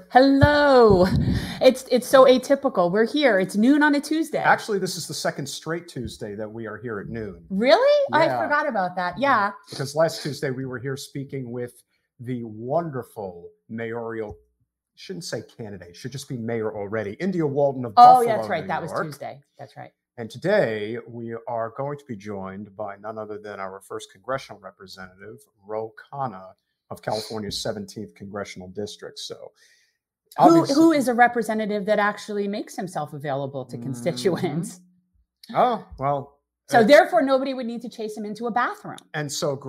Hello. It's so atypical. We're here. It's noon on a Tuesday. Actually, this is the second straight Tuesday that we are here at noon. Really? Yeah. I forgot about that. Yeah. Because last Tuesday we were here speaking with the wonderful mayoral, shouldn't say candidate, should just be mayor already, India Walton of Buffalo, that's right. New That York. was Tuesday. That's right. And today we are going to be joined by none other than our first congressional representative, Ro Khanna of California's 17th congressional district. So who is a representative that actually makes himself available to constituents? Oh, well. So therefore, nobody would need to chase him into a bathroom. And so,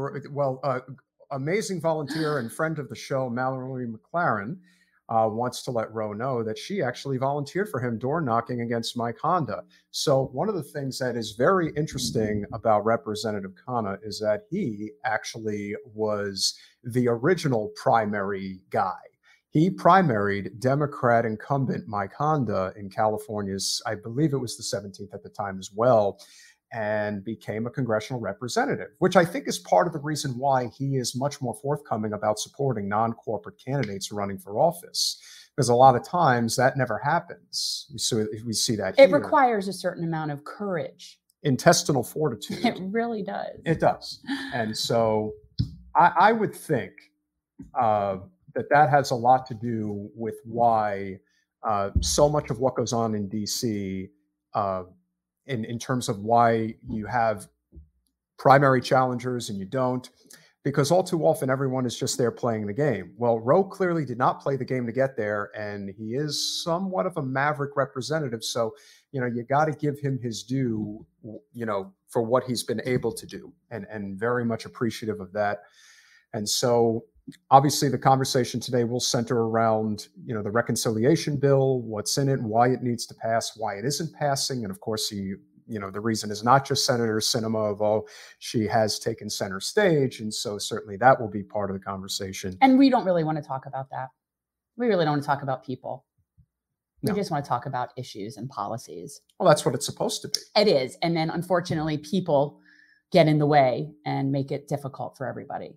amazing volunteer and friend of the show, Mallory McLaren, wants to let Ro know that she actually volunteered for him door knocking against Mike Honda. So one of the things that is very interesting about Representative Khanna is that he actually was the original primary guy. He primaried Democrat incumbent Mike Honda in California's, I believe it was the 17th at the time as well, and became a congressional representative, which I think is part of the reason why he is much more forthcoming about supporting non-corporate candidates running for office. Because a lot of times that never happens. We see that it requires a certain amount of courage. Intestinal fortitude. It really does. It does. And so I would think that has a lot to do with why so much of what goes on in D.C., in terms of why you have primary challengers and you don't, because all too often everyone is just there playing the game. Well, Ro clearly did not play the game to get there, and he is somewhat of a maverick representative. So, you got to give him his due, for what he's been able to do, and very much appreciative of that. And so obviously the conversation today will center around, the reconciliation bill, what's in it, why it needs to pass, why it isn't passing. And of course, the reason is not just Senator Sinema, although she has taken center stage. And so certainly that will be part of the conversation. And we don't really want to talk about that. We really don't want to talk about people. We just want to talk about issues and policies. Well, that's what it's supposed to be. It is. And then unfortunately, people get in the way and make it difficult for everybody.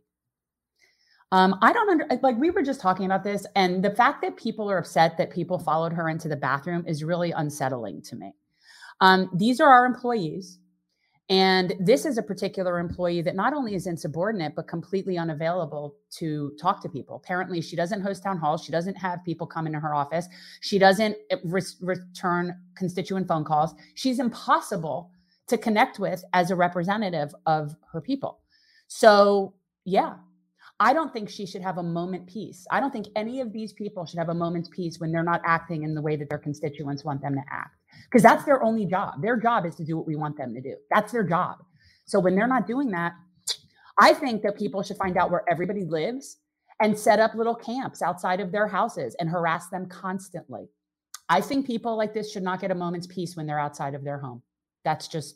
We were just talking about this, and the fact that people are upset that people followed her into the bathroom is really unsettling to me. These are our employees, and this is a particular employee that not only is insubordinate, but completely unavailable to talk to people. Apparently, she doesn't host town halls. She doesn't have people come into her office. She doesn't return constituent phone calls. She's impossible to connect with as a representative of her people. So, yeah. I don't think she should have a moment peace. I don't think any of these people should have a moment's peace when they're not acting in the way that their constituents want them to act, because that's their only job. Their job is to do what we want them to do. That's their job. So when they're not doing that, I think that people should find out where everybody lives and set up little camps outside of their houses and harass them constantly. I think people like this should not get a moment's peace when they're outside of their home. That's just,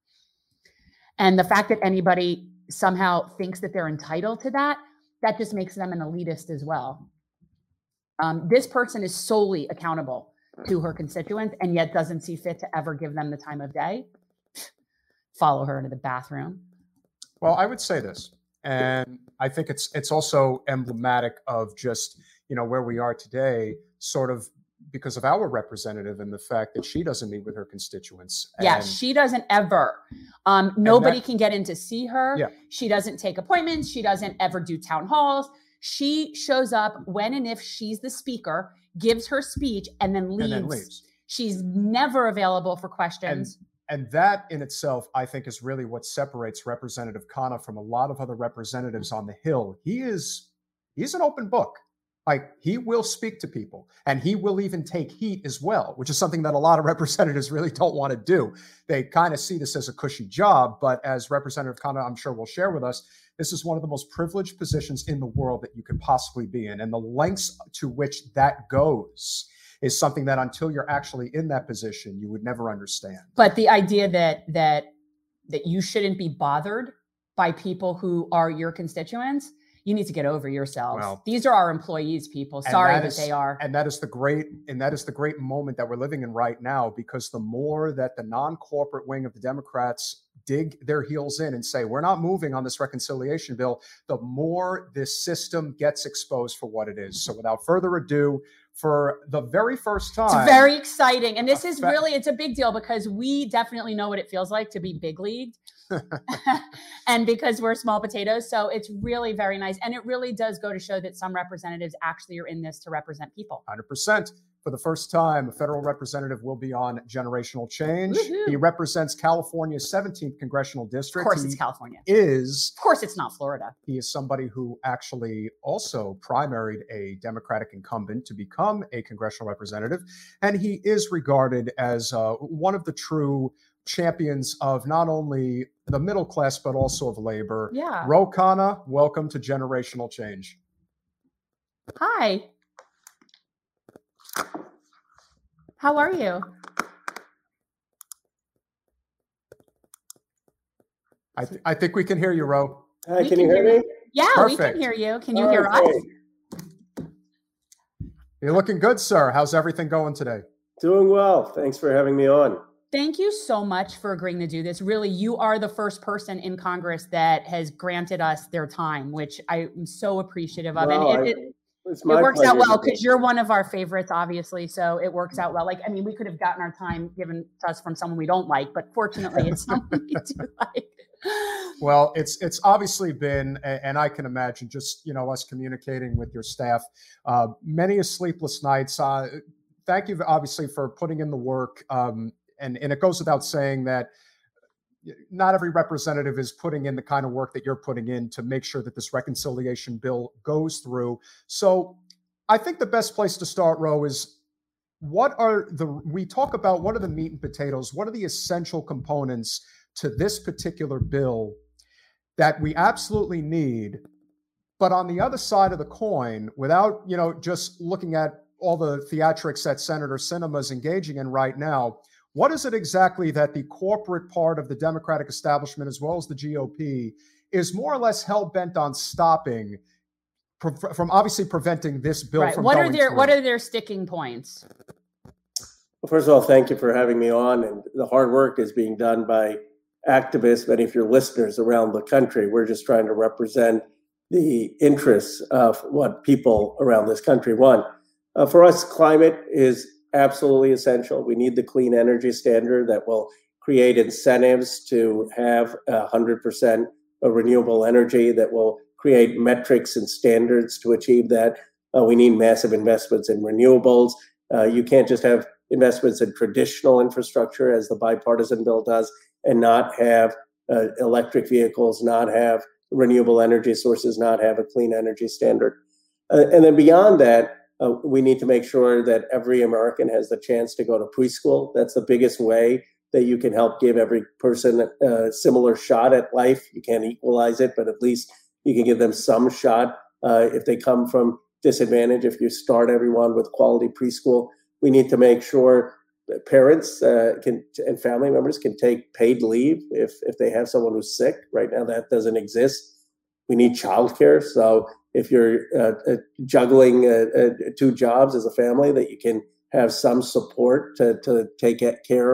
and the fact that anybody somehow thinks that they're entitled to that just makes them an elitist as well. This person is solely accountable to her constituents and yet doesn't see fit to ever give them the time of day. Follow her into the bathroom. Well, I would say this, and I think it's also emblematic of just, where we are today, sort of because of our representative and the fact that she doesn't meet with her constituents. Yeah, she doesn't ever. Nobody can get in to see her. Yeah. She doesn't take appointments. She doesn't ever do town halls. She shows up when and if she's the speaker, gives her speech, and then leaves. She's never available for questions. And that in itself, I think, is really what separates Representative Khanna from a lot of other representatives on the Hill. He's an open book. Like, he will speak to people, and he will even take heat as well, which is something that a lot of representatives really don't want to do. They kind of see this as a cushy job, but as Representative Khanna, I'm sure will share with us, this is one of the most privileged positions in the world that you could possibly be in. And the lengths to which that goes is something that until you're actually in that position, you would never understand. But the idea that you shouldn't be bothered by people who are your constituents, you need to get over yourselves. Well, these are our employees, people. Sorry that they are. And that is the great moment that we're living in right now, because the more that the non-corporate wing of the Democrats dig their heels in and say, we're not moving on this reconciliation bill, the more this system gets exposed for what it is. So without further ado, for the very first time. It's very exciting. And this is really, it's a big deal because we definitely know what it feels like to be big leagued. And because we're small potatoes. So it's really very nice. And it really does go to show that some representatives actually are in this to represent people. 100%. For the first time, a federal representative will be on Generational Change. Woo-hoo. He represents California's 17th congressional district. Of course it's California. Of course it's not Florida. He is somebody who actually also primaried a Democratic incumbent to become a congressional representative. And he is regarded as one of the true champions of not only the middle class, but also of labor. Yeah. Ro Khanna, welcome to Generational Change. Hi. How are you? I think we can hear you, Ro. Hi, can you hear me? Yeah, Perfect. We can hear you. Can you hear us? You're looking good, sir. How's everything going today? Doing well. Thanks for having me on. Thank you so much for agreeing to do this. Really, you are the first person in Congress that has granted us their time, which I'm so appreciative of. Well, and it works out well because you're one of our favorites, obviously. So it works out well. Like, I mean, we could have gotten our time given to us from someone we don't like, but fortunately, it's someone we do like. Well, it's obviously been, and I can imagine just, us communicating with your staff, many a sleepless nights. Thank you, obviously, for putting in the work. And it goes without saying that not every representative is putting in the kind of work that you're putting in to make sure that this reconciliation bill goes through. So I think the best place to start, Ro, is we talk about what are the meat and potatoes, what are the essential components to this particular bill that we absolutely need. But on the other side of the coin, without, just looking at all the theatrics that Senator Sinema is engaging in right now, what is it exactly that the corporate part of the Democratic establishment, as well as the GOP, is more or less hell-bent on stopping from obviously preventing this bill from going through? What are their sticking points? Well, first of all, thank you for having me on. And the hard work is being done by activists, many of your listeners around the country. We're just trying to represent the interests of what people around this country want. For us, climate is absolutely essential. We need the clean energy standard that will create incentives to have 100% renewable energy, that will create metrics and standards to achieve that. We need massive investments in renewables. You can't just have investments in traditional infrastructure, as the bipartisan bill does, and not have electric vehicles, not have renewable energy sources, not have a clean energy standard. And then beyond that, we need to make sure that every American has the chance to go to preschool. That's the biggest way that you can help give every person a similar shot at life. You can't equalize it, but at least you can give them some shot if they come from disadvantage. If you start everyone with quality preschool, we need to make sure that parents and family members can take paid leave if they have someone who's sick. Right now, that doesn't exist. We need childcare. So if you're juggling 2 jobs as a family, that you can have some support to take care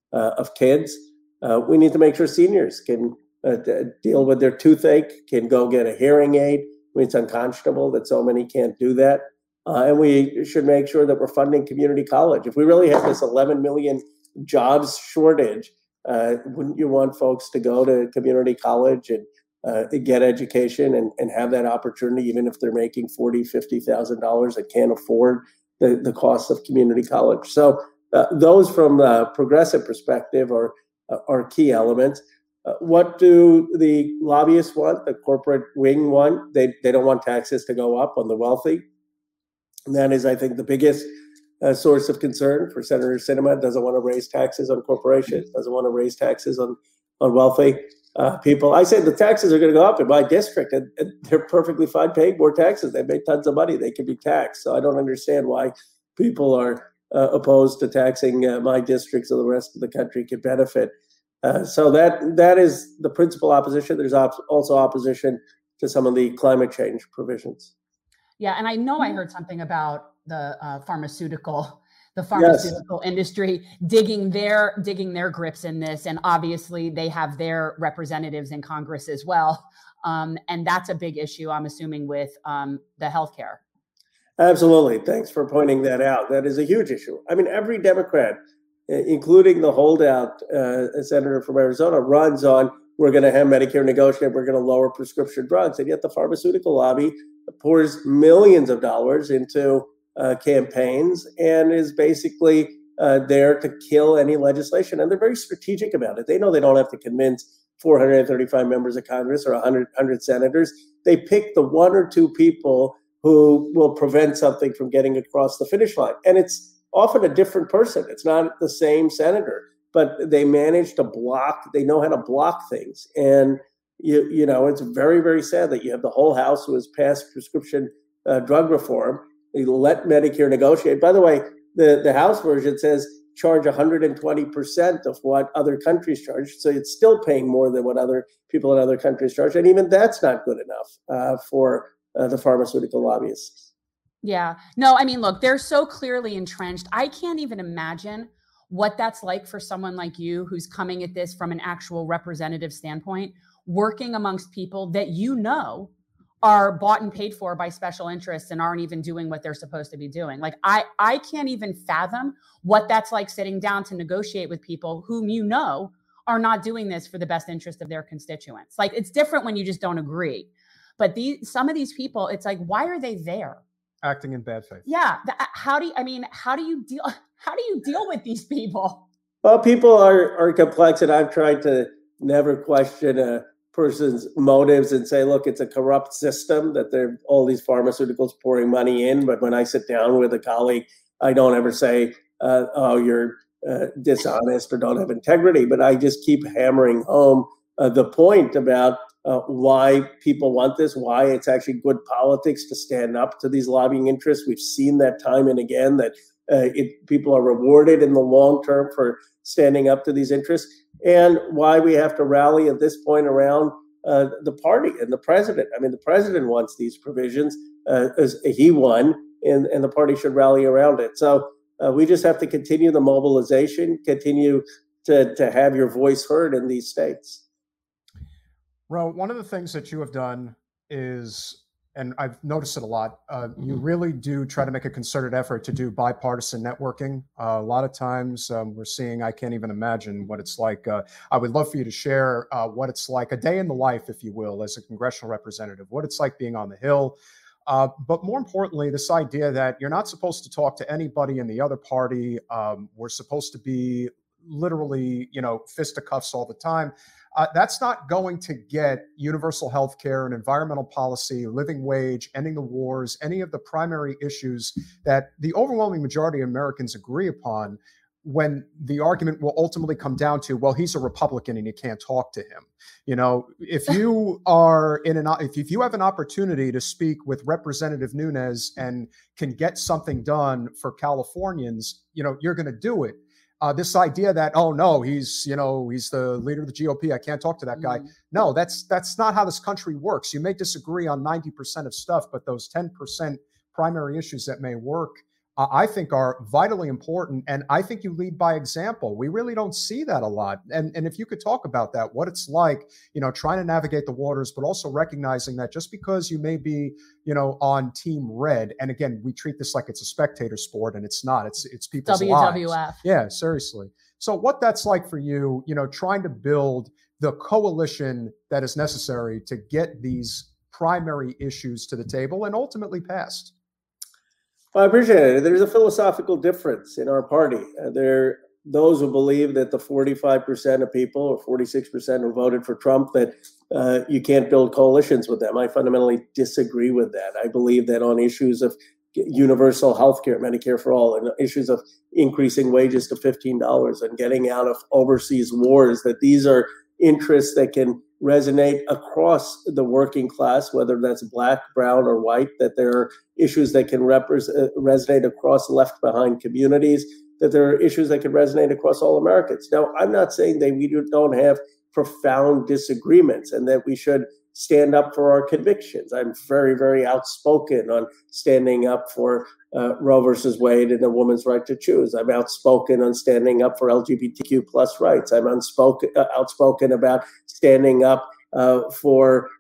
of kids. We need to make sure seniors can deal with their toothache, can go get a hearing aid. It's unconscionable that so many can't do that. And we should make sure that we're funding community college. If we really have this 11 million jobs shortage, wouldn't you want folks to go to community college and get education and have that opportunity, even if they're making $40,000, $50,000 and can't afford the cost of community college? So those from a progressive perspective are key elements. What do the lobbyists want, the corporate wing want? They don't want taxes to go up on the wealthy. And that is, I think, the biggest source of concern for Senator Sinema. Doesn't want to raise taxes on corporations, doesn't want to raise taxes on wealthy people. I say the taxes are going to go up in my district, and they're perfectly fine paying more taxes. They make tons of money. They can be taxed. So I don't understand why people are opposed to taxing my district so the rest of the country can benefit. So that is the principal opposition. There's also opposition to some of the climate change provisions. Yeah, and I know I heard something about the pharmaceutical Yes. industry digging their grips in this, and obviously they have their representatives in Congress as well, and that's a big issue, I'm assuming, with the healthcare. Absolutely. Thanks for pointing that out. That is a huge issue. I mean, every Democrat, including the holdout senator from Arizona, runs on, we're going to have Medicare negotiate, we're going to lower prescription drugs. And yet the pharmaceutical lobby pours millions of dollars into campaigns and is basically there to kill any legislation. And they're very strategic about it. They know they don't have to convince 435 members of Congress or 100 senators. They pick the one or two people who will prevent something from getting across the finish line. And it's often a different person. It's not the same senator, but they manage to block, they know how to block things. And, you know, it's very, very sad that you have the whole House who has passed prescription drug reform. They let Medicare negotiate. By the way, the House version says charge 120% of what other countries charge. So it's still paying more than what other people in other countries charge. And even that's not good enough for the pharmaceutical lobbyists. Yeah. No, I mean, look, they're so clearly entrenched. I can't even imagine what that's like for someone like you who's coming at this from an actual representative standpoint, working amongst people that you know are bought and paid for by special interests and aren't even doing what they're supposed to be doing. Like, I can't even fathom what that's like sitting down to negotiate with people whom you know are not doing this for the best interest of their constituents. Like, it's different when you just don't agree. But some of these people, it's like, why are they there? Acting in bad faith. Yeah. How do you deal with these people? Well, people are complex, and I've tried to never question a person's motives and say, look, it's a corrupt system that there are all these pharmaceuticals pouring money in. But when I sit down with a colleague, I don't ever say, oh, you're dishonest or don't have integrity. But I just keep hammering home the point about why people want this, why it's actually good politics to stand up to these lobbying interests. We've seen that time and again, that people are rewarded in the long term for standing up to these interests, and why we have to rally at this point around the party and the president. I mean, the president wants these provisions, as he won, and the party should rally around it. So we just have to continue the mobilization, continue to have your voice heard in these states. Ro, one of the things that you have done is, and I've noticed it a lot, you really do try to make a concerted effort to do bipartisan networking. A lot of times we're seeing, I can't even imagine what it's like. I would love for you to share what it's like, a day in the life, if you will, as a congressional representative, what it's like being on the Hill. But more importantly, this idea that you're not supposed to talk to anybody in the other party. We're supposed to be literally, fisticuffs all the time. That's not going to get universal health care and environmental policy, living wage, ending the wars, any of the primary issues that the overwhelming majority of Americans agree upon, when the argument will ultimately come down to, well, he's a Republican and you can't talk to him. If you are if you have an opportunity to speak with Representative Nunes and can get something done for Californians, you're going to do it. This idea that, oh no, he's the leader of the GOP, I can't talk to that guy. No, that's not how this country works. You may disagree on 90% of stuff, but those 10% primary issues that may work, I think are vitally important. And I think you lead by example. We really don't see that a lot. And if you could talk about that, what it's like, trying to navigate the waters, but also recognizing that just because you may be, on team red, and again, we treat this like it's a spectator sport, and it's not, it's people's WWF. lives. Yeah, seriously. So what that's like for you, trying to build the coalition that is necessary to get these primary issues to the table and ultimately passed. Well, I appreciate it. There's a philosophical difference in our party. There are those who believe that the 45% of people or 46% who voted for Trump, that you can't build coalitions with them. I fundamentally disagree with that. I believe that on issues of universal health care, Medicare for all, and issues of increasing wages to $15 and getting out of overseas wars, that these are interests that can resonate across the working class, whether that's black, brown, or white, that there are issues that can resonate across left behind communities, that there are issues that can resonate across all Americans. Now, I'm not saying that we don't have profound disagreements and that we should stand up for our convictions. I'm very, very outspoken on standing up for Roe versus Wade and a woman's right to choose. I'm outspoken on standing up for LGBTQ plus rights. I'm outspoken about standing up for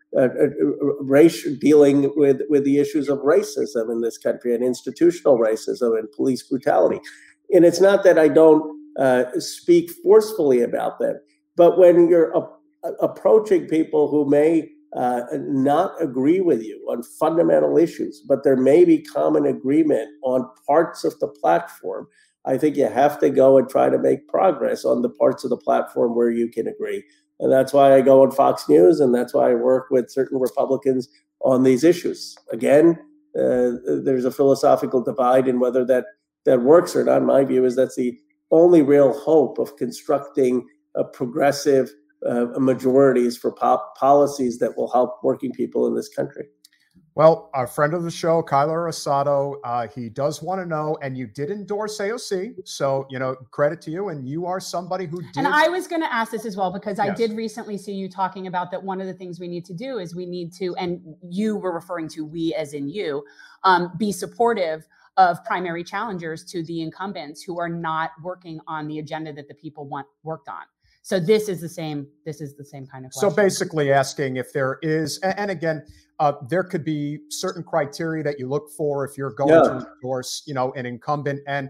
dealing with the issues of racism in this country and institutional racism and police brutality. And it's not that I don't speak forcefully about them, but when you're approaching people who may not agree with you on fundamental issues, but there may be common agreement on parts of the platform, I think you have to go and try to make progress on the parts of the platform where you can agree. And that's why I go on Fox News, and that's why I work with certain Republicans on these issues. Again, there's a philosophical divide in whether that works or not. My view is that's the only real hope of constructing a progressive majorities for policies that will help working people in this country. Well, our friend of the show, Kyler Asado, he does want to know, and you did endorse AOC, so, credit to you, and you are somebody who did. And I was going to ask this as well, because I Yes. did recently see you talking about that one of the things we need to do is we need to, and you were referring to we as in you, be supportive of primary challengers to the incumbents who are not working on the agenda that the people want worked on. So this is the same kind of question. So basically asking if there is, and again, there could be certain criteria that you look for if you're going to endorse, an incumbent. And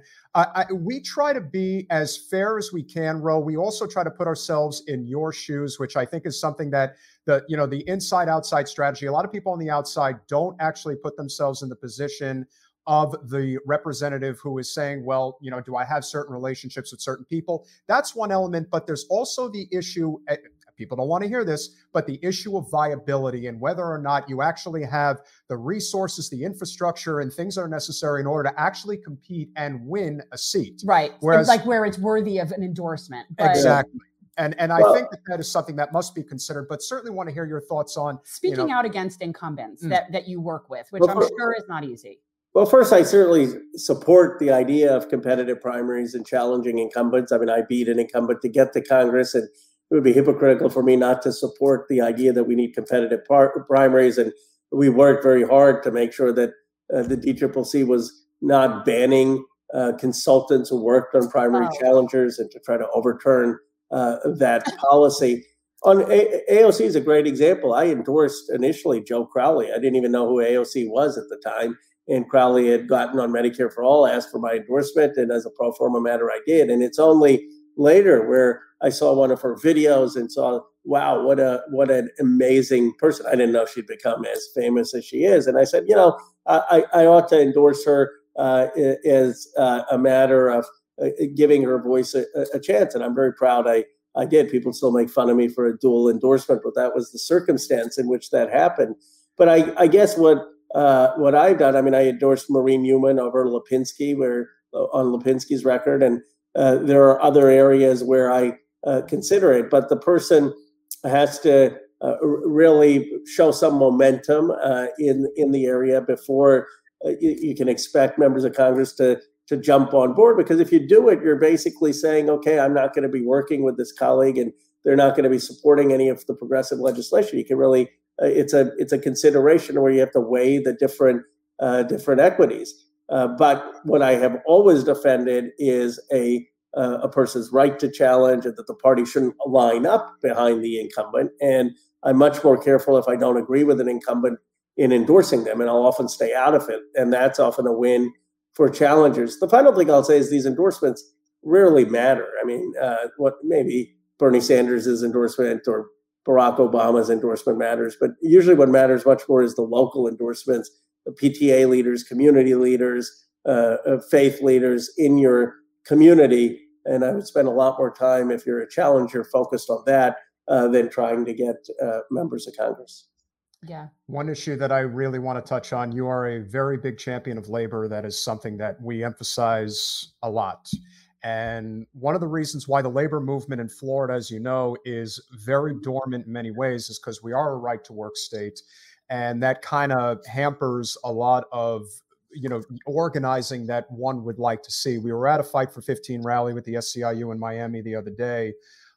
we try to be as fair as we can, Ro. We also try to put ourselves in your shoes, which I think is something that the inside-outside strategy, a lot of people on the outside don't actually put themselves in the position of the representative who is saying, well, do I have certain relationships with certain people? That's one element, but there's also the issue, people don't want to hear this, but the issue of viability and whether or not you actually have the resources, the infrastructure, and things that are necessary in order to actually compete and win a seat. Right. Whereas, like where it's worthy of an endorsement. But, exactly. And I think that is something that must be considered, but certainly want to hear your thoughts on speaking out against incumbents that you work with, which I'm sure is not easy. Well, first, I certainly support the idea of competitive primaries and challenging incumbents. I mean, I beat an incumbent to get to Congress, and it would be hypocritical for me not to support the idea that we need competitive primaries. And we worked very hard to make sure that the DCCC was not banning consultants who worked on primary challengers and to try to overturn that policy. On AOC is a great example. I endorsed initially Joe Crowley. I didn't even know who AOC was at the time. And Crowley had gotten on Medicare for All, asked for my endorsement, and as a pro forma matter, I did. And it's only later where I saw one of her videos and saw, wow, what an amazing person. I didn't know she'd become as famous as she is. And I said, I ought to endorse her as a matter of giving her voice a chance. And I'm very proud I did. People still make fun of me for a dual endorsement, but that was the circumstance in which that happened. But I guess what I've done, I mean, I endorsed Maureen Newman over Lipinski, on Lipinski's record, and there are other areas where I consider it, but the person has to really show some momentum in the area before you can expect members of Congress to jump on board. Because if you do it, you're basically saying, okay, I'm not going to be working with this colleague, and they're not going to be supporting any of the progressive legislation. You can really it's a consideration where you have to weigh the different equities. But what I have always defended is a person's right to challenge, and that the party shouldn't line up behind the incumbent. And I'm much more careful if I don't agree with an incumbent in endorsing them, and I'll often stay out of it. And that's often a win for challengers. The final thing I'll say is these endorsements rarely matter. I mean, what maybe Bernie Sanders' endorsement or Barack Obama's endorsement matters, but usually what matters much more is the local endorsements, the PTA leaders, community leaders, faith leaders in your community. And I would spend a lot more time, if you're a challenger, focused on that than trying to get members of Congress. Yeah. One issue that I really want to touch on, you are a very big champion of labor. That is something that we emphasize a lot. And one of the reasons why the labor movement in Florida, as you know, is very dormant in many ways is because we are a right to work state. And that kind of hampers a lot of, organizing that one would like to see. We were at a Fight for 15 rally with the SCIU in Miami the other day.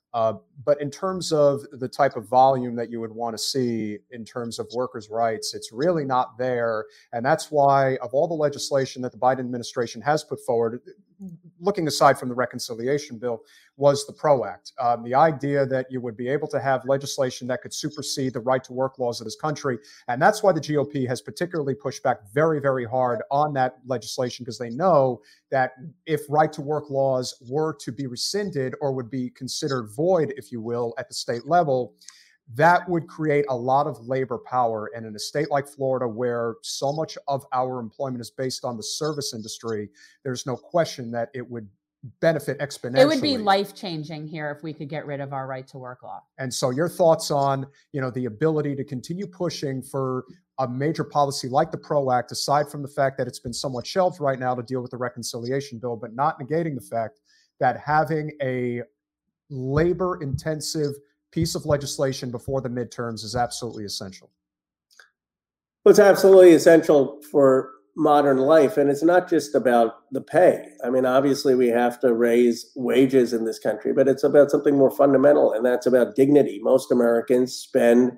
But in terms of the type of volume that you would want to see in terms of workers' rights, it's really not there. And that's why of all the legislation that the Biden administration has put forward, looking aside from the reconciliation bill, was the PRO Act. The idea that you would be able to have legislation that could supersede the right to work laws of this country. And that's why the GOP has particularly pushed back very, very hard on that legislation, because they know that if right to work laws were to be rescinded or would be considered void, if you will, at the state level, that would create a lot of labor power. And in a state like Florida, where so much of our employment is based on the service industry, there's no question that it would benefit exponentially. It would be life-changing here if we could get rid of our right to work law. And so your thoughts on, the ability to continue pushing for a major policy like the PRO Act, aside from the fact that it's been somewhat shelved right now to deal with the reconciliation bill, but not negating the fact that having a labor-intensive piece of legislation before the midterms is absolutely essential. Well, it's absolutely essential for modern life. And it's not just about the pay. I mean, obviously we have to raise wages in this country, but it's about something more fundamental, and that's about dignity. Most Americans spend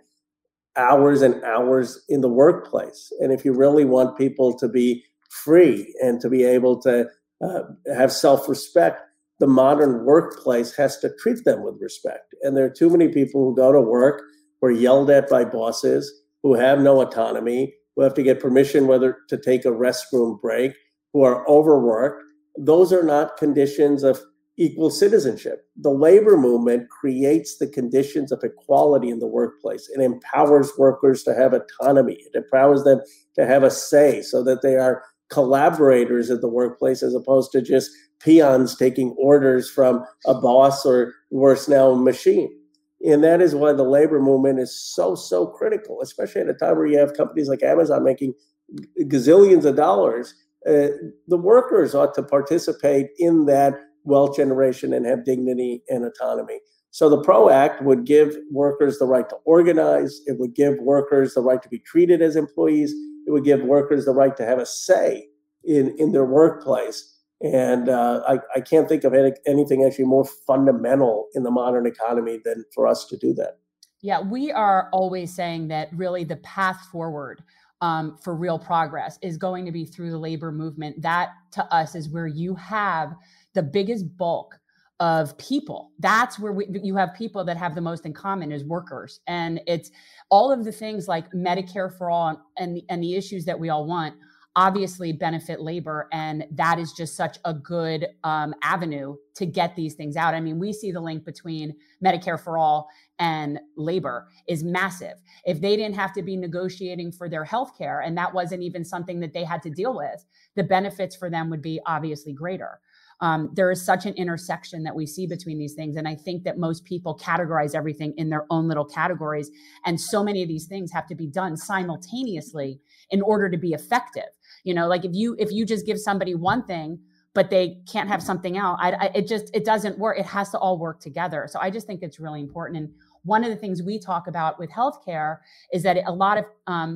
hours and hours in the workplace. And if you really want people to be free and to be able to have self-respect, the modern workplace has to treat them with respect. And there are too many people who go to work, who are yelled at by bosses, who have no autonomy, who have to get permission whether to take a restroom break, who are overworked. Those are not conditions of equal citizenship. The labor movement creates the conditions of equality in the workplace. It empowers workers to have autonomy. It empowers them to have a say so that they are collaborators at the workplace, as opposed to just peons taking orders from a boss, or worse now, a machine. And that is why the labor movement is so, so critical, especially at a time where you have companies like Amazon making gazillions of dollars. The workers ought to participate in that wealth generation and have dignity and autonomy. So the PRO Act would give workers the right to organize. It would give workers the right to be treated as employees. It would give workers the right to have a say in their workplace. And I can't think of anything actually more fundamental in the modern economy than for us to do that. Yeah, we are always saying that really the path forward for real progress is going to be through the labor movement. That to us is where you have the biggest bulk of people. That's where you have people that have the most in common as workers. And it's all of the things like Medicare for all and the issues that we all want obviously benefit labor. And that is just such a good avenue to get these things out. I mean, we see the link between Medicare for all and labor is massive. If they didn't have to be negotiating for their health care, and that wasn't even something that they had to deal with, the benefits for them would be obviously greater. There is such an intersection that we see between these things. And I think that most people categorize everything in their own little categories. And so many of these things have to be done simultaneously in order to be effective. Like if you just give somebody one thing, but they can't have something else, it doesn't work. It has to all work together. So I just think it's really important. And one of the things we talk about with healthcare is that a lot of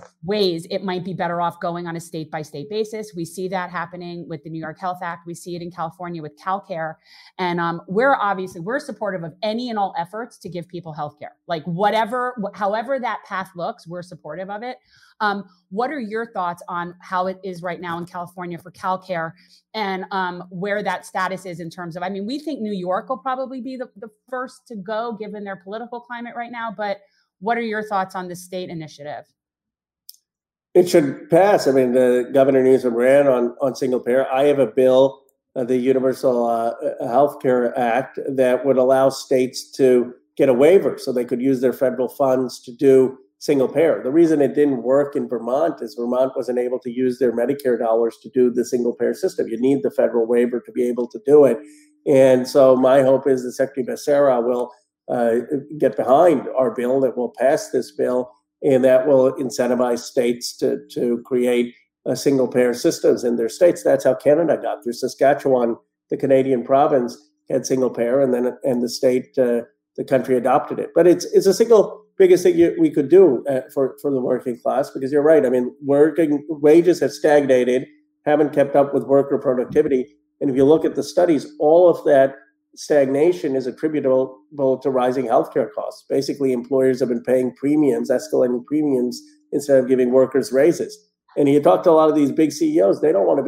ways it might be better off going on a state by state basis. We see that happening with the New York Health Act. We see it in California with CalCare. And we're supportive of any and all efforts to give people healthcare. Like however that path looks, we're supportive of it. What are your thoughts on how it is right now in California for CalCare and where that status is in terms of, we think New York will probably be the first to go given their political climate right now, but what are your thoughts on this state initiative? It should pass. The Governor Newsom ran on single payer. I have a bill, the Universal Health Care Act, that would allow states to get a waiver so they could use their federal funds to do single payer. The reason it didn't work in Vermont is Vermont wasn't able to use their Medicare dollars to do the single payer system. You need the federal waiver to be able to do it. And so my hope is that Secretary Becerra will get behind our bill, that will pass this bill, and that will incentivize states to create single payer systems in their states. That's how Canada got through. Saskatchewan, the Canadian province, had single payer, and the state, the country adopted it. But it's the single biggest thing we could do for the working class, because you're right. Working wages have stagnated, haven't kept up with worker productivity. And if you look at the studies, all of that stagnation is attributable to rising healthcare costs. Basically, employers have been paying premiums, escalating premiums, instead of giving workers raises. And you talk to a lot of these big CEOs, they don't want to be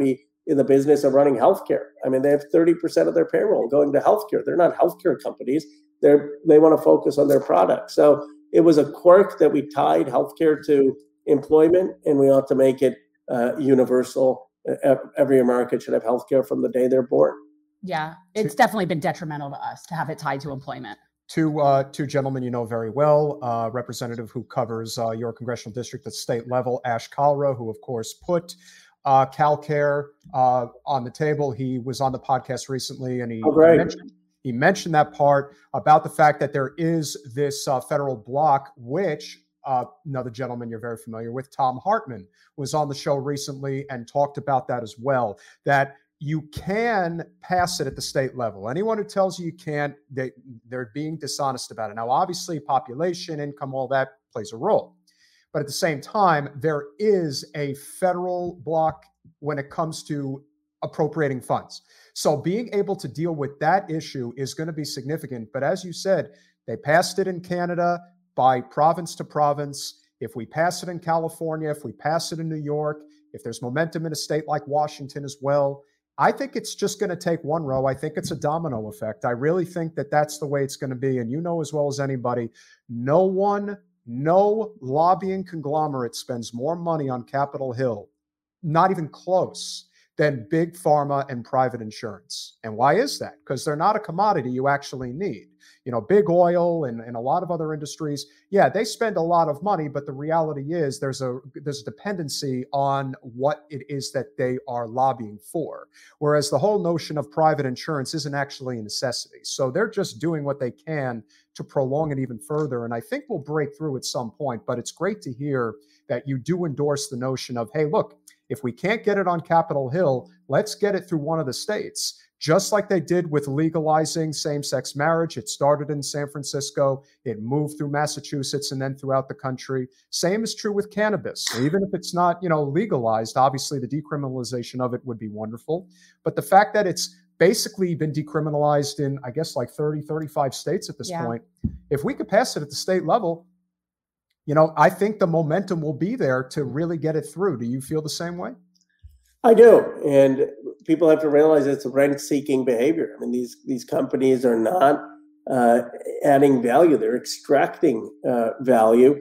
in the business of running healthcare. I mean, they have 30% of their payroll going to healthcare. They're not healthcare companies. They want to focus on their product. So it was a quirk that we tied healthcare to employment, and we ought to make it universal. Every American should have healthcare from the day they're born. Yeah, it's definitely been detrimental to us to have it tied to employment. Two gentlemen you know very well, representative who covers your congressional district at state level, Ash Kalra, who of course put CalCare on the table. He was on the podcast recently, and he mentioned that part about the fact that there is this federal block, which another gentleman you're very familiar with, Thom Hartmann, was on the show recently and talked about that as well, that you can pass it at the state level. Anyone who tells you you can't, they're being dishonest about it. Now, obviously, population, income, all that plays a role. But at the same time, there is a federal block when it comes to appropriating funds. So being able to deal with that issue is going to be significant. But as you said, they passed it in Canada by province to province. If we pass it in California, if we pass it in New York, if there's momentum in a state like Washington as well, I think it's just going to take one row. I think it's a domino effect. I really think that that's the way it's going to be. And you know as well as anybody, no lobbying conglomerate spends more money on Capitol Hill, not even close, than big pharma and private insurance. And why is that? Because they're not a commodity you actually need. You know, big oil and a lot of other industries, yeah, they spend a lot of money, but the reality is there's a dependency on what it is that they are lobbying for. Whereas the whole notion of private insurance isn't actually a necessity. So they're just doing what they can to prolong it even further. And I think we'll break through at some point, but it's great to hear that you do endorse the notion of, hey, look, if we can't get it on Capitol Hill, let's get it through one of the states. Just like they did with legalizing same-sex marriage. It started in San Francisco, it moved through Massachusetts and then throughout the country. Same is true with cannabis. Even if it's not, legalized, obviously the decriminalization of it would be wonderful. But the fact that it's basically been decriminalized in, I guess, like 30, 35 states at this point, if we could pass it at the state level, I think the momentum will be there to really get it through. Do you feel the same way? I do. And people have to realize it's a rent-seeking behavior. I mean, these companies are not adding value. They're extracting value.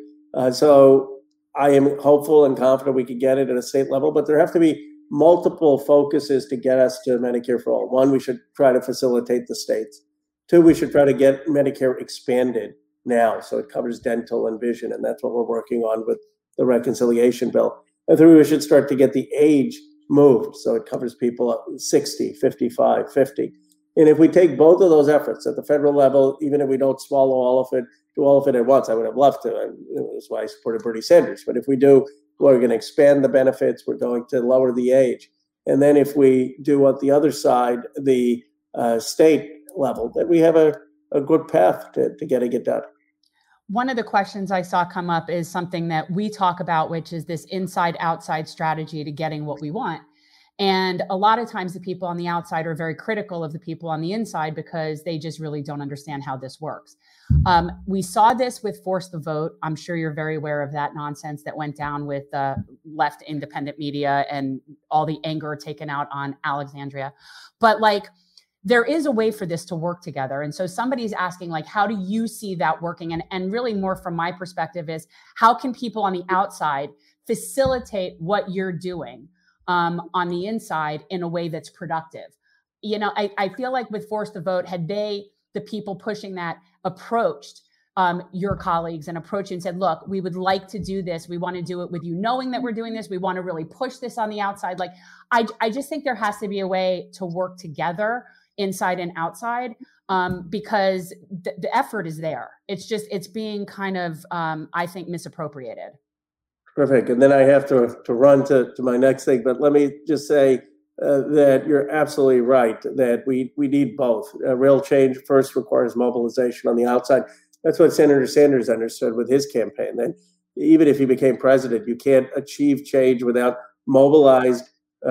So I am hopeful and confident we could get it at a state level, but there have to be multiple focuses to get us to Medicare for all. One, we should try to facilitate the states. Two, we should try to get Medicare expanded now so it covers dental and vision, and that's what we're working on with the reconciliation bill. And three, we should start to get the age moved so it covers people up 60, 55, 50. And if we take both of those efforts at the federal level, even if we don't swallow all of it, do all of it at once, I would have loved to. And that's why I supported Bernie Sanders. But if we do, we're going to expand the benefits. We're going to lower the age. And then if we do on the other side, the state level, then we have a good path to getting it done. One of the questions I saw come up is something that we talk about, which is this inside-outside strategy to getting what we want. And a lot of times the people on the outside are very critical of the people on the inside because they just really don't understand how this works. We saw this with Force the Vote. I'm sure you're very aware of that nonsense that went down with left independent media and all the anger taken out on Alexandria. But there is a way for this to work together. And so somebody's asking, how do you see that working? And really more from my perspective is, how can people on the outside facilitate what you're doing on the inside in a way that's productive? I feel like with Force the Vote, had the people pushing that approached your colleagues and approached and said, look, we would like to do this. We want to do it with you, knowing that we're doing this. We want to really push this on the outside. I just think there has to be a way to work together inside and outside, because the effort is there. It's being kind of, I think, misappropriated. Terrific. And then I have to run to my next thing, but let me just say that you're absolutely right, that we need both. Real change first requires mobilization on the outside. That's what Senator Sanders understood with his campaign. That even if he became president, you can't achieve change without mobilized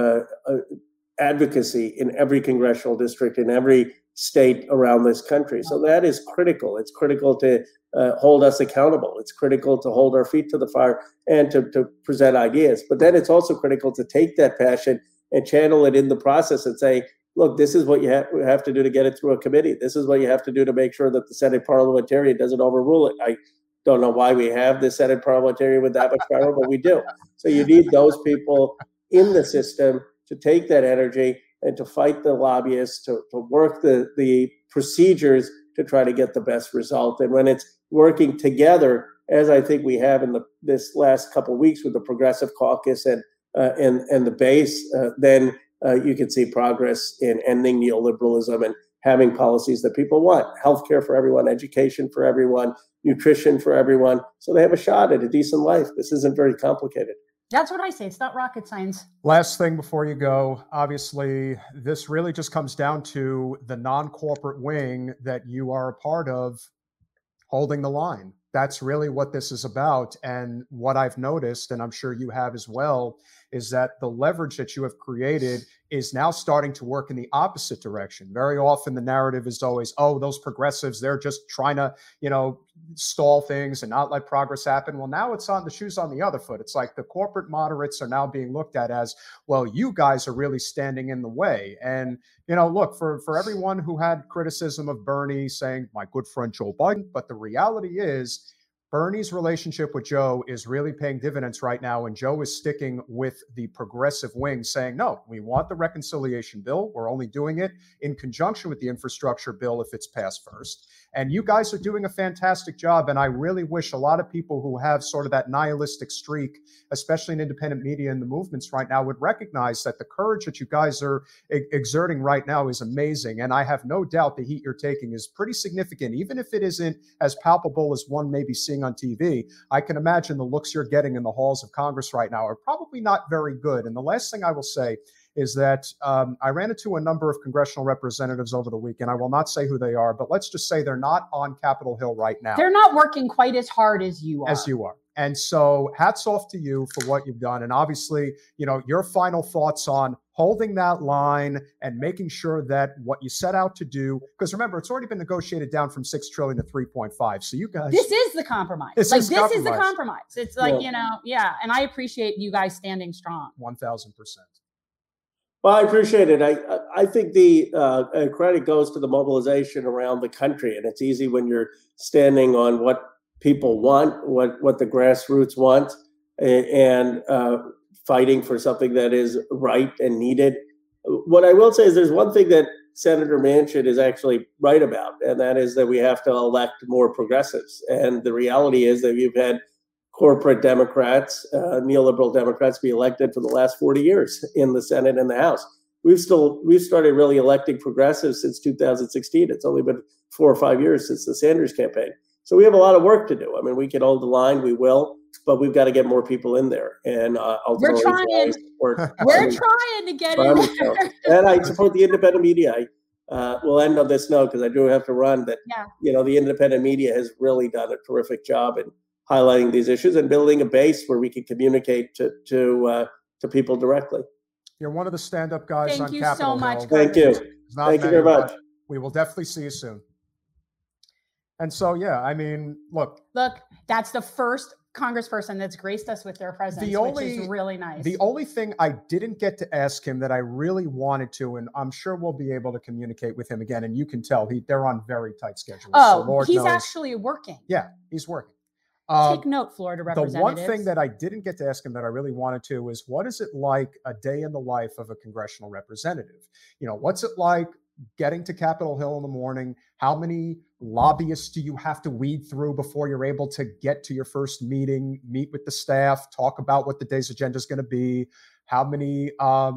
advocacy in every congressional district, in every state around this country. So that is critical. It's critical to hold us accountable. It's critical to hold our feet to the fire and to present ideas. But then it's also critical to take that passion and channel it in the process and say, look, this is what you have to do to get it through a committee. This is what you have to do to make sure that the Senate parliamentarian doesn't overrule it. I don't know why we have the Senate parliamentarian with that much power, but we do. So you need those people in the system to take that energy and to fight the lobbyists, to work the procedures to try to get the best result. And when it's working together, as I think we have in this last couple of weeks with the Progressive Caucus and the base, then you can see progress in ending neoliberalism and having policies that people want: healthcare for everyone, education for everyone, nutrition for everyone, so they have a shot at a decent life. This isn't very complicated. That's what I say. It's not rocket science. Last thing before you go, obviously, this really just comes down to the non-corporate wing that you are a part of holding the line. That's really what this is about. And what I've noticed, and I'm sure you have as well, is that the leverage that you have created is now starting to work in the opposite direction. Very often the narrative is always, oh, those progressives, they're just trying to, stall things and not let progress happen. Well, now it's on the shoes on the other foot. It's like the corporate moderates are now being looked at as, well, you guys are really standing in the way. And, look, for everyone who had criticism of Bernie saying, my good friend Joe Biden, but the reality is Bernie's relationship with Joe is really paying dividends right now, and Joe is sticking with the progressive wing, saying, no, we want the reconciliation bill. We're only doing it in conjunction with the infrastructure bill if it's passed first. And you guys are doing a fantastic job, and I really wish a lot of people who have sort of that nihilistic streak, especially in independent media and the movements right now, would recognize that the courage that you guys are exerting right now is amazing. And I have no doubt the heat you're taking is pretty significant, even if it isn't as palpable as one may be seeing on TV. I can imagine the looks you're getting in the halls of Congress right now are probably not very good. And the last thing I will say is that I ran into a number of congressional representatives over the weekend. I will not say who they are, but let's just say they're not on Capitol Hill right now. They're not working quite as hard as you are. And so hats off to you for what you've done. And obviously, your final thoughts on holding that line and making sure that what you set out to do, because remember, it's already been negotiated down from 6 trillion to 3.5. So you guys. This is the compromise. This is the compromise. It's like, and I appreciate you guys standing strong. 1,000%. Well, I appreciate it. I think the credit goes to the mobilization around the country, and it's easy when you're standing on what people want, what the grassroots want, and fighting for something that is right and needed. What I will say is there's one thing that Senator Manchin is actually right about, and that is that we have to elect more progressives. And the reality is that you've had corporate Democrats, neoliberal Democrats be elected for the last 40 years in the Senate and the House. We've started really electing progressives since 2016. It's only been 4 or 5 years since the Sanders campaign. So we have a lot of work to do. I mean, we can hold the line, we will, but we've got to get more people in there. And we're trying. We're trying to get in there. And I support the independent media. We'll end on this note because I do have to run. That the independent media has really done a terrific job in highlighting these issues and building a base where we can communicate to people directly. You're one of the stand-up guys on Capitol Hill. Thank you so much. Thank you. Thank you very much. We will definitely see you soon. And so, look, that's the first congressperson that's graced us with their presence, which is really nice. The only thing I didn't get to ask him that I really wanted to, and I'm sure we'll be able to communicate with him again, and you can tell they're on very tight schedules. Oh, so he's actually working. Yeah, he's working. Take note, Florida representatives. The one thing that I didn't get to ask him that I really wanted to is, what is it like a day in the life of a congressional representative? What's it like getting to Capitol Hill in the morning? How many lobbyists do you have to weed through before you're able to get to your first meeting, meet with the staff, talk about what the day's agenda is going to be? How many I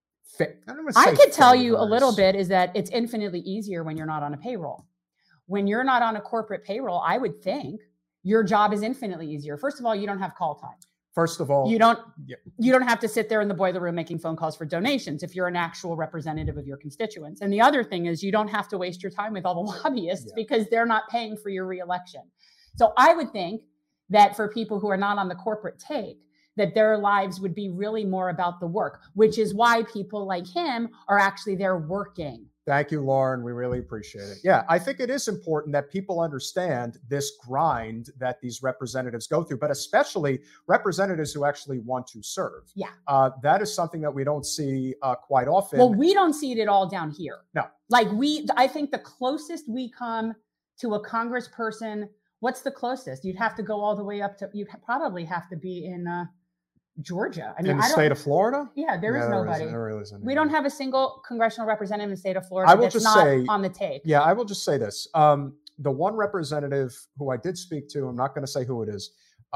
could tell you a little bit is that it's infinitely easier when you're not on a payroll. When you're not on a corporate payroll, I would think your job is infinitely easier. First of all, you don't have call time. First of all, you don't have to sit there in the boiler room making phone calls for donations if you're an actual representative of your constituents. And the other thing is you don't have to waste your time with all the lobbyists because they're not paying for your reelection. So I would think that for people who are not on the corporate take, that their lives would be really more about the work, which is why people like him are actually there working Thank you, Lauren. We really appreciate it. Yeah, I think it is important that people understand this grind that these representatives go through, but especially representatives who actually want to serve. Yeah. That is something that we don't see quite often. Well, we don't see it at all down here. No. Like I think the closest we come to a congressperson, what's the closest? You'd have to go all the way up to, you'd probably have to be in Georgia. I mean, in the state of Florida? Yeah, there is nobody. We don't have a single congressional representative in the state of Florida that's not on the tape. Yeah, I will just say this. The one representative who I did speak to, I'm not going to say who it is.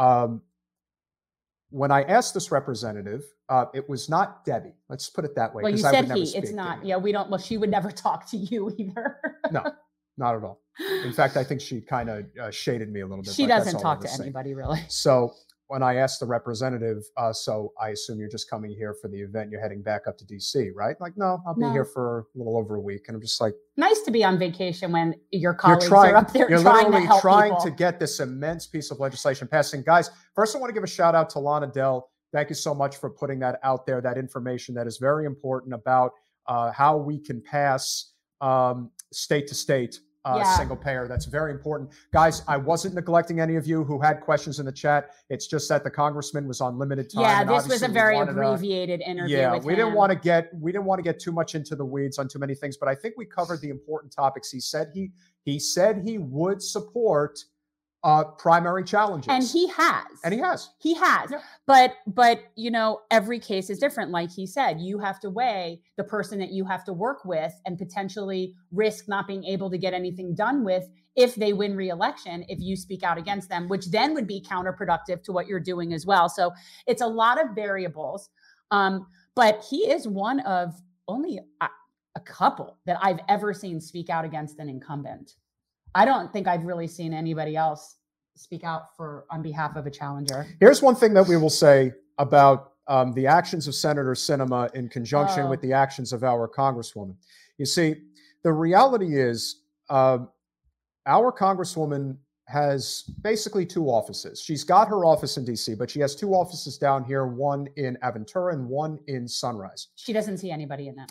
When I asked this representative, it was not Debbie. Let's put it that way. Well, you said it's not. Yeah, we don't. Well, she would never talk to you either. No, not at all. In fact, I think she kind of shaded me a little bit. She doesn't talk to anybody, really. So when I asked the representative, so I assume you're just coming here for the event, you're heading back up to DC, right? Like, no, I'll be here for a little over a week. And I'm just like, nice to be on vacation when your colleagues are up there trying to help people. To get this immense piece of legislation passed. And guys, first I want to give a shout out to Lana Dell. Thank you so much for putting that out there, that information that is very important about how we can pass state to state single payer. That's very important. Guys, I wasn't neglecting any of you who had questions in the chat. It's just that the congressman was on limited time. Yeah, this was a very abbreviated interview. Yeah, we didn't want to get too much into the weeds on too many things, but I think we covered the important topics. He said he would support primary challenges. And he has. Yeah. But you know, every case is different. Like he said, you have to weigh the person that you have to work with and potentially risk not being able to get anything done with if they win re-election, if you speak out against them, which then would be counterproductive to what you're doing as well. So it's a lot of variables. But he is one of only a couple that I've ever seen speak out against an incumbent. I don't think I've really seen anybody else speak out on behalf of a challenger. Here's one thing that we will say about the actions of Senator Sinema in conjunction with the actions of our Congresswoman. You see, the reality is our Congresswoman has basically two offices. She's got her office in DC, but she has two offices down here, one in Aventura and one in Sunrise. She doesn't see anybody in that.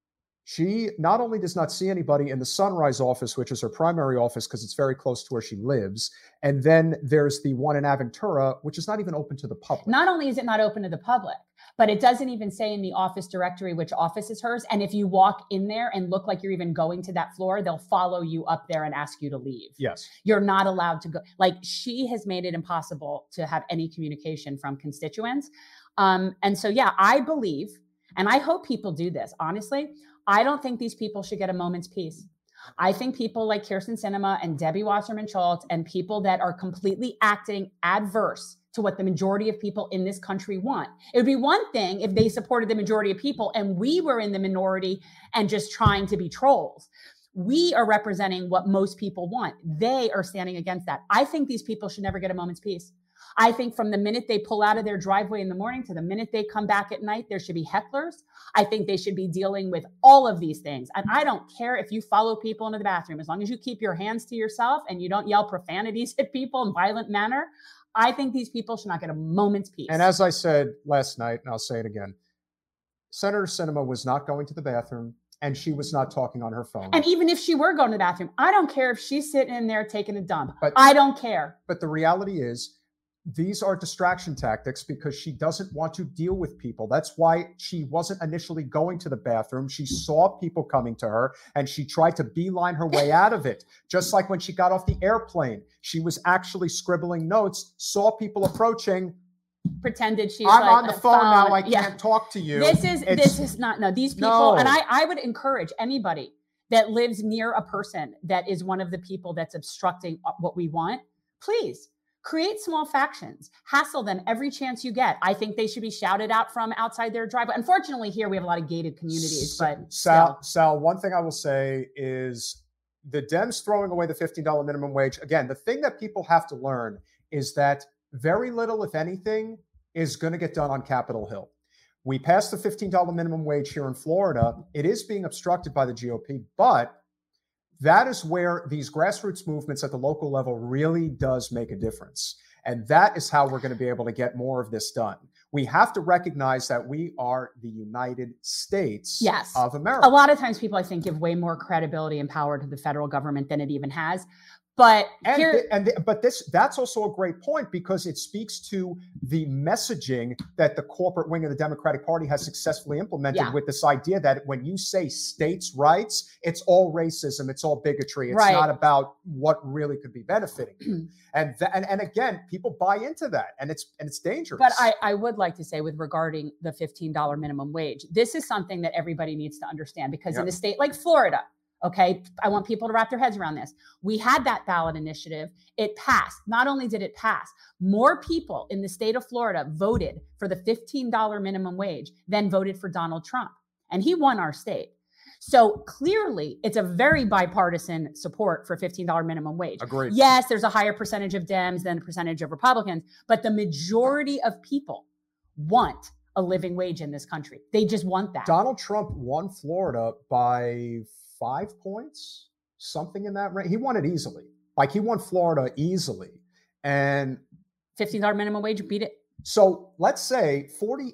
She not only does not see anybody in the Sunrise office, which is her primary office because it's very close to where she lives, and then there's the one in Aventura, which is not even open to the public. Not only is it not open to the public, but it doesn't even say in the office directory which office is hers. And if you walk in there and look like you're even going to that floor, they'll follow you up there and ask you to leave. Yes. You're not allowed to go. Like, she has made it impossible to have any communication from constituents. And so, yeah, I believe, and I hope people do this, honestly, I don't think these people should get a moment's peace. I think people like Kyrsten Sinema and Debbie Wasserman Schultz and people that are completely acting adverse to what the majority of people in this country want. It would be one thing if they supported the majority of people and we were in the minority and just trying to be trolls. We are representing what most people want. They are standing against that. I think these people should never get a moment's peace. I think from the minute they pull out of their driveway in the morning to the minute they come back at night, there should be hecklers. I think they should be dealing with all of these things. And I don't care if you follow people into the bathroom, as long as you keep your hands to yourself and you don't yell profanities at people in violent manner. I think these people should not get a moment's peace. And as I said last night, and I'll say it again, Senator Sinema was not going to the bathroom and she was not talking on her phone. And even if she were going to the bathroom, I don't care if she's sitting in there taking a dump. I don't care. But the reality is, these are distraction tactics because she doesn't want to deal with people. That's why she wasn't initially going to the bathroom. She saw people coming to her and she tried to beeline her way out of it. Just like when she got off the airplane, she was actually scribbling notes, saw people approaching. Pretended she's I'm on the phone now. I can't talk to you. This is not, no, these people, and I would encourage anybody that lives near a person that is one of the people that's obstructing what we want, please create small factions, hassle them every chance you get. I think they should be shouted out from outside their driveway. Unfortunately, here we have a lot of gated communities, but Sal, one thing I will say is the Dems throwing away the $15 minimum wage. Again, the thing that people have to learn is that very little, if anything, is going to get done on Capitol Hill. We passed the $15 minimum wage here in Florida. It is being obstructed by the GOP, but that is where these grassroots movements at the local level really does make a difference. And that is how we're going to be able to get more of this done. We have to recognize that we are the United States Yes. of America. A lot of times people, I think, give way more credibility and power to the federal government than it even has. But that's also a great point, because it speaks to the messaging that the corporate wing of the Democratic Party has successfully implemented with this idea that when you say states' rights, it's all racism, it's all bigotry, it's not about what really could be benefiting. and again, people buy into that, and it's dangerous. But I would like to say, with regarding the $15 minimum wage, this is something that everybody needs to understand, because in a state like Florida, okay, I want people to wrap their heads around this. We had that ballot initiative. It passed. Not only did it pass, more people in the state of Florida voted for the $15 minimum wage than voted for Donald Trump. And he won our state. So clearly, it's a very bipartisan support for $15 minimum wage. Agreed. Yes, there's a higher percentage of Dems than a percentage of Republicans, but the majority of people want a living wage in this country. They just want that. Donald Trump won Florida by 5 points, something in that range. He won it easily. Like, he won Florida easily. And $15 minimum wage beat it. So let's say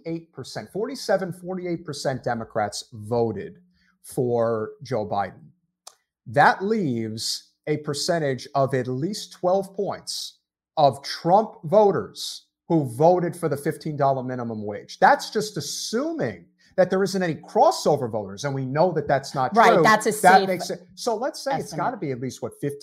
48% Democrats voted for Joe Biden. That leaves a percentage of at least 12 points of Trump voters who voted for the $15 minimum wage. That's just assuming that there isn't any crossover voters, and we know that that's not true. Right, that's a safe makes it. So let's say estimate. It's got to be at least,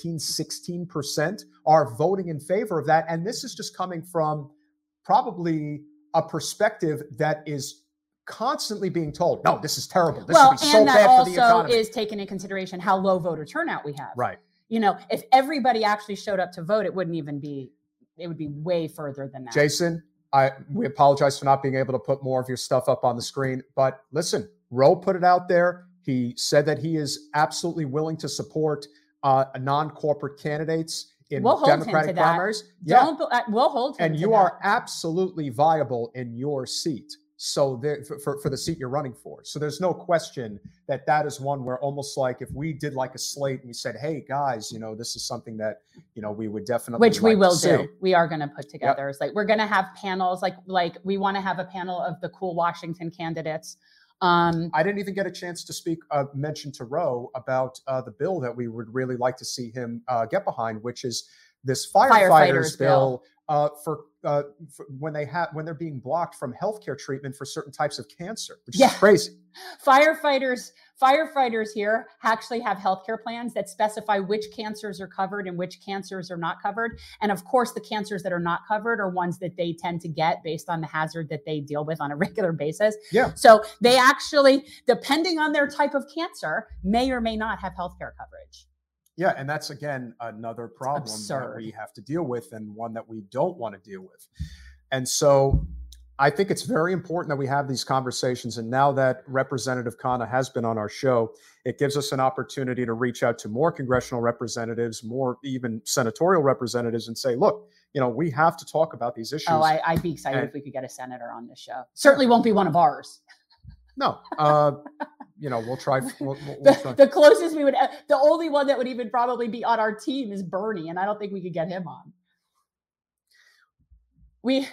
16% are voting in favor of that. And this is just coming from probably a perspective that is constantly being told, no, this is terrible. This would be so bad for the economy. And that also is taking into consideration how low voter turnout we have. Right. You know, if everybody actually showed up to vote, it would be way further than that. Jason, we apologize for not being able to put more of your stuff up on the screen, but listen, Roe put it out there. He said that he is absolutely willing to support non-corporate candidates in Democratic primaries. We'll hold him and you are absolutely viable in your seat. So for the seat you're running for. So there's no question that is one where, almost like if we did like a slate and we said, hey guys, this is something that, we would definitely, which we will do. We are going to put together. It's like, we're going to have panels, like we want to have a panel of the cool Washington candidates. I didn't even get a chance to mention to Roe about the bill that we would really like to see him get behind, which is this firefighters bill. For when they're being blocked from healthcare treatment for certain types of cancer, which is crazy. Firefighters here actually have healthcare plans that specify which cancers are covered and which cancers are not covered. And of course, the cancers that are not covered are ones that they tend to get based on the hazard that they deal with on a regular basis. Yeah. So they actually, depending on their type of cancer, may or may not have healthcare coverage. Yeah, and that's, again, another problem that we have to deal with, and one that we don't want to deal with. And so I think it's very important that we have these conversations. And now that Representative Khanna has been on our show, it gives us an opportunity to reach out to more congressional representatives, more even senatorial representatives, and say, look, we have to talk about these issues. Oh, I'd be excited if we could get a senator on this show. Certainly won't be one of ours. No. We'll try. We'll try. The closest we would, the only one that would even probably be on our team is Bernie, and I don't think we could get him on. Wait.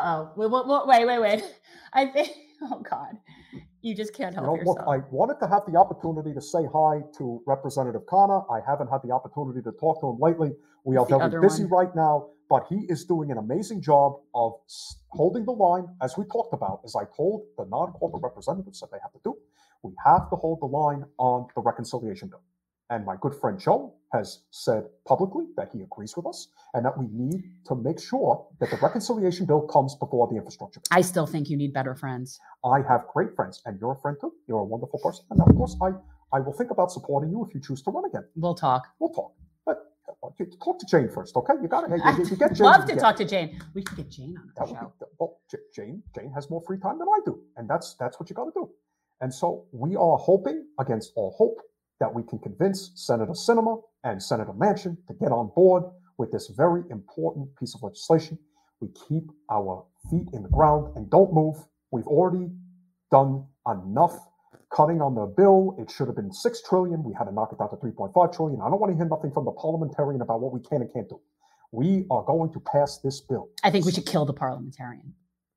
I think, oh God, you just can't help yourself. Look, I wanted to have the opportunity to say hi to Representative Khanna. I haven't had the opportunity to talk to him lately. We are very busy right now, but he is doing an amazing job of holding the line, as we talked about, as I told the non-corporate representatives that they have to do. We have to hold the line on the reconciliation bill. And my good friend Joe has said publicly that he agrees with us, and that we need to make sure that the reconciliation bill comes before the infrastructure bill. I still think you need better friends. I have great friends, and you're a friend too. You're a wonderful person. And of course, I will think about supporting you if you choose to run again. We'll talk. But talk to Jane first, okay? You got it. You get I'd Jane. Love to talk to Jane. We can get Jane on our show. Well, Jane has more free time than I do, and that's what you got to do. And so we are hoping, against all hope, that we can convince Senator Sinema and Senator Manchin to get on board with this very important piece of legislation. We keep our feet in the ground and don't move. We've already done enough cutting on the bill. It should have been $6 trillion. We had to knock it down to $3.5 trillion. I don't want to hear nothing from the parliamentarian about what we can and can't do. We are going to pass this bill. I think we should kill the parliamentarian.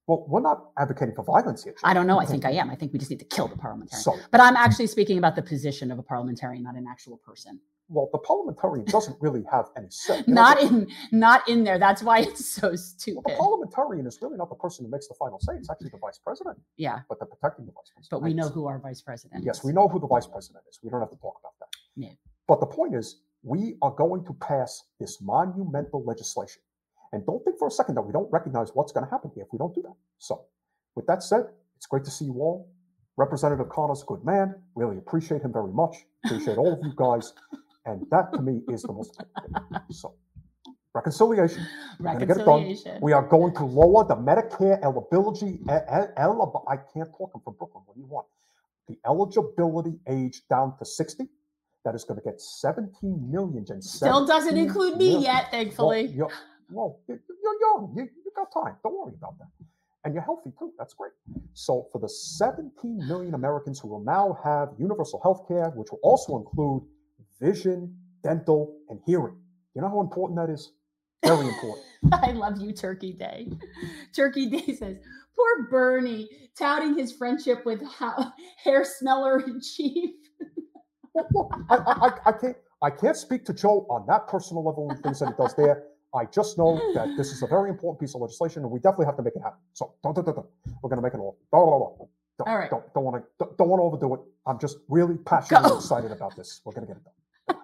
Well, we're not advocating for violence here. I don't know. I think I am. I think we just need to kill the parliamentarian. So, but I'm actually speaking about the position of a parliamentarian, not an actual person. Well, the parliamentarian doesn't really have any say. Not in there. That's why it's so stupid. Well, the parliamentarian is really not the person who makes the final say. It's actually the vice president. Yeah. But they're protecting the vice president. But we know who our vice president is. Yes, we know who the vice president is. We don't have to talk about that. Yeah. But the point is, we are going to pass this monumental legislation. And don't think for a second that we don't recognize what's going to happen here if we don't do that. So, with that said, it's great to see you all. Representative Connor's a good man. Really appreciate him very much. Appreciate all of you guys. And that, to me, is the most important thing. So, reconciliation. We're going to get it done. We are going to lower the Medicare eligibility. I can't talk. I'm from Brooklyn. What do you want? The eligibility age down to 60. That is going to get 17 million. Still doesn't include me yet, thankfully. Well, you're young. You got time. Don't worry about that. And you're healthy too. That's great. So for the 17 million Americans who will now have universal health care, which will also include vision, dental, and hearing. You know how important that is? Very important. I love you, Turkey Day. Turkey Day says, poor Bernie, touting his friendship with hair smeller in chief. Well, I can't speak to Joe on that personal level and things that he does there. I just know that this is a very important piece of legislation, and we definitely have to make it happen. So don't. We're going to make it all. All right. Don't want to overdo it. I'm just really passionately excited about this. We're going to get it done.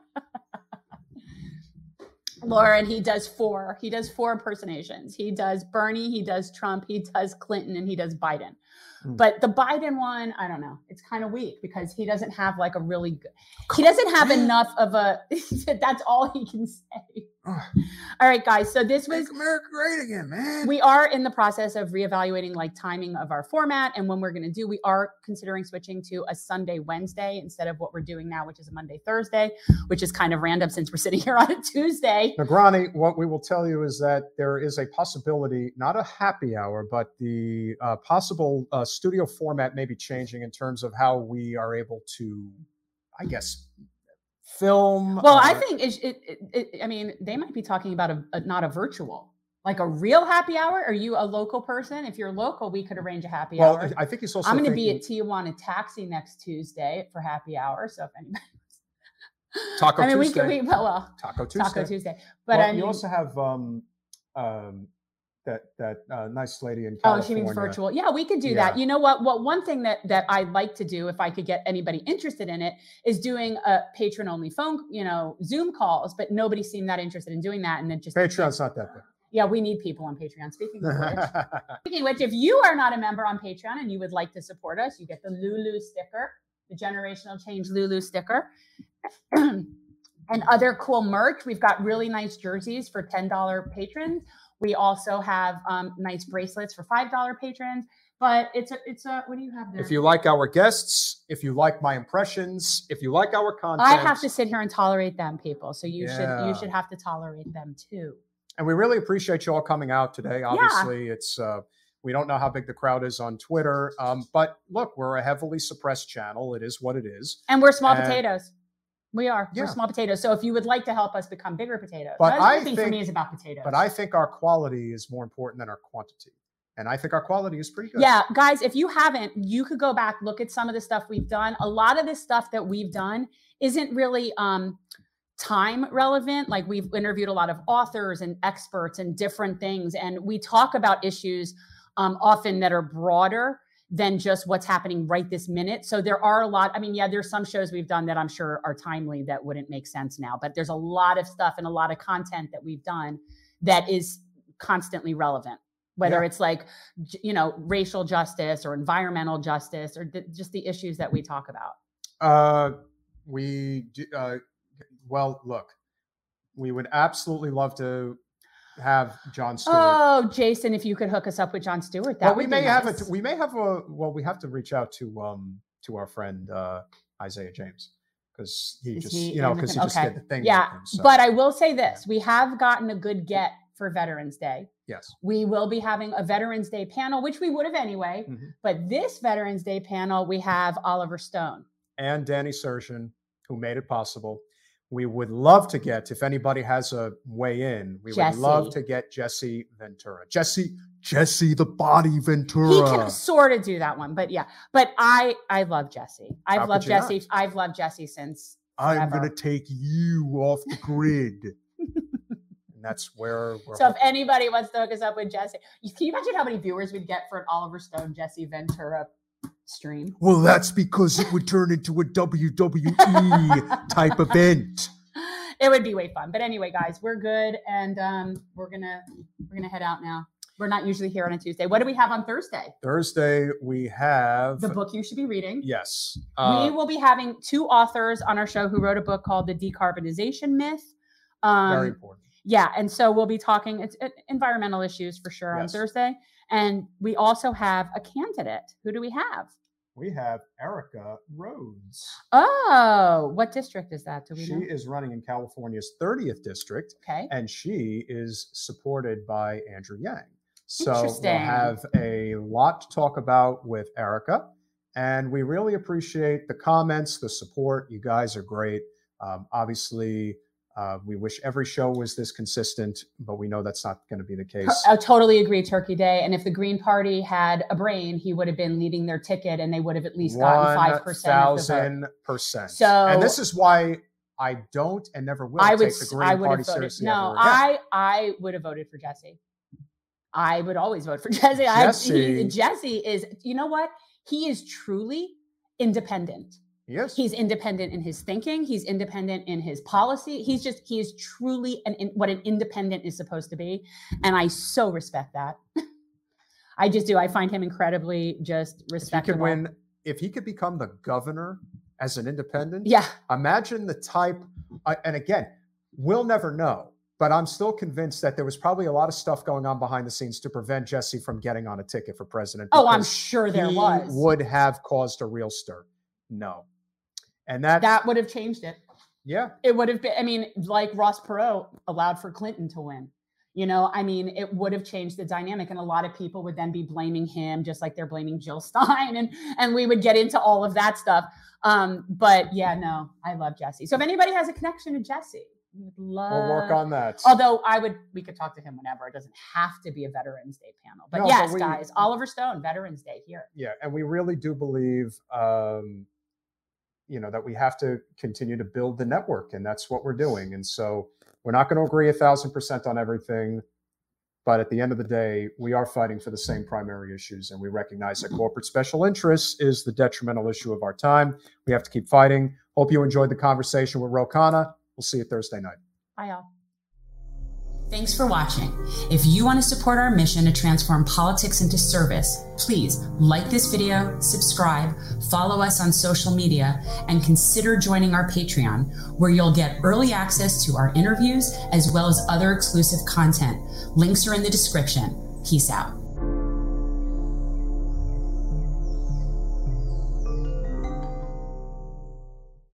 Lauren, he does four impersonations. He does Bernie, he does Trump, he does Clinton, and he does Biden. But the Biden one, I don't know. It's kind of weak because he doesn't have like a really good, he doesn't have enough of a, that's all he can say. All right, guys. So this was Make America great again, man. We are in the process of reevaluating like timing of our format and when we're going to do. We are considering switching to a Sunday, Wednesday instead of what we're doing now, which is a Monday, Thursday, which is kind of random since we're sitting here on a Tuesday. Negrani, what we will tell you is that there is a possibility, not a happy hour, but the possible studio format may be changing in terms of how we are able to, I guess, film. Well, I think I mean, they might be talking about not a virtual, like a real happy hour. Are you a local person? If you're local, we could arrange a happy hour. Well, I think he's also. I'm going to be at Tijuana Taxi next Tuesday for happy hour. So if anybody. Taco Tuesday. We Taco Tuesday. Taco Tuesday. But well, you also have that nice lady in California. Oh, she means virtual. Yeah, we could do that. You know what? One thing that I'd like to do, if I could get anybody interested in it, is doing a patron only phone, Zoom calls, but nobody seemed that interested in doing that. And then just Patreon's not that big. Yeah, we need people on Patreon. Speaking of which, if you are not a member on Patreon and you would like to support us, you get the Lulu sticker, the Generational Change Lulu sticker, and other cool merch. We've got really nice jerseys for $10 patrons. We also have nice bracelets for $5 patrons. But it's a what do you have there? If you like our guests, if you like my impressions, if you like our content, I have to sit here and tolerate them, people. So you should have to tolerate them too. And we really appreciate you all coming out today. Obviously, it's we don't know how big the crowd is on Twitter, but look, we're a heavily suppressed channel. It is what it is, and we're small potatoes. We are. We're small potatoes. So if you would like to help us become bigger potatoes, but I think for me is about potatoes. But I think our quality is more important than our quantity. And I think our quality is pretty good. Yeah, guys, if you haven't, you could go back, look at some of the stuff we've done. A lot of the stuff that we've done isn't really time relevant. Like we've interviewed a lot of authors and experts and different things. And we talk about issues often that are broader than just what's happening right this minute. So there are a lot, there's some shows we've done that I'm sure are timely that wouldn't make sense now, but there's a lot of stuff and a lot of content that we've done that is constantly relevant, whether it's like, racial justice or environmental justice or just the issues that we talk about. Well, look, we would absolutely love to have Jon Stewart. Oh, Jason, if you could hook us up with Jon Stewart, that would be nice. We have to reach out to our friend Isaiah James because he just did the thing. Yeah, with him, so. But I will say this: we have gotten a good get for Veterans Day. Yes, we will be having a Veterans Day panel, which we would have anyway. Mm-hmm. But this Veterans Day panel, we have Oliver Stone and Danny Sertion, who made it possible. we would love to get, if anybody has a way in, we would love to get Jesse Ventura. Jesse the Body Ventura. He can sort of do that one, but yeah. But I love Jesse. I've loved Jesse. I've loved Jesse since forever. I'm going to take you off the grid. And that's where we're So if anybody wants to hook us up with Jesse, can you imagine how many viewers we'd get for an Oliver Stone Jesse Ventura stream? Well, that's because it would turn into a WWE type event. It would be way fun. But anyway, guys, we're good, and we're gonna head out now. We're not usually here on a Tuesday. What do we have on Thursday? Thursday, we have the book you should be reading. Yes. We will be having 2 authors on our show who wrote a book called The Decarbonization Myth. Very important. Yeah. And so we'll be talking environmental issues for sure on Thursday. And we also have a candidate. Who do we have? We have Erica Rhodes. Oh, what district is that? Do we know? She is running in California's 30th district. Okay. And she is supported by Andrew Yang. So we'll have a lot to talk about with Erica. And we really appreciate the comments, the support. You guys are great. Obviously, we wish every show was this consistent, but we know that's not going to be the case. I totally agree, Turkey Day. And if the Green Party had a brain, he would have been leading their ticket and they would have at least gotten 5% of the vote. 1,000%. So, and this is why I don't and never will take the Green Party seriously. No, I would have voted for Jesse. I would always vote for Jesse. Jesse is, you know what? He is truly independent. Yes. He's independent in his thinking. He's independent in his policy. He is truly what an independent is supposed to be. And I so respect that. I just do. I find him incredibly just respectable. If he could become the governor as an independent, imagine the type, and again, we'll never know, but I'm still convinced that there was probably a lot of stuff going on behind the scenes to prevent Jesse from getting on a ticket for president. Oh, I'm sure there was. Would have caused a real stir. No. And that would have changed it. Yeah. It would have been, I mean, like Ross Perot allowed for Clinton to win. You know, I mean, it would have changed the dynamic. And a lot of people would then be blaming him, just like they're blaming Jill Stein. And we would get into all of that stuff. But yeah, no, I love Jesse. So if anybody has a connection to Jesse, we'll work on that. Although we could talk to him whenever. It doesn't have to be a Veterans Day panel. But guys, Oliver Stone, Veterans Day here. Yeah. And we really do believe, that we have to continue to build the network, and that's what we're doing. And so we're not going to agree 1,000% on everything, but at the end of the day, we are fighting for the same primary issues. And we recognize that corporate special interests is the detrimental issue of our time. We have to keep fighting. Hope you enjoyed the conversation with Ro Khanna. We'll see you Thursday night. Bye, y'all. Thanks for watching. If you want to support our mission to transform politics into service, please like this video, subscribe, follow us on social media, and consider joining our Patreon, where you'll get early access to our interviews as well as other exclusive content. Links are in the description. Peace out.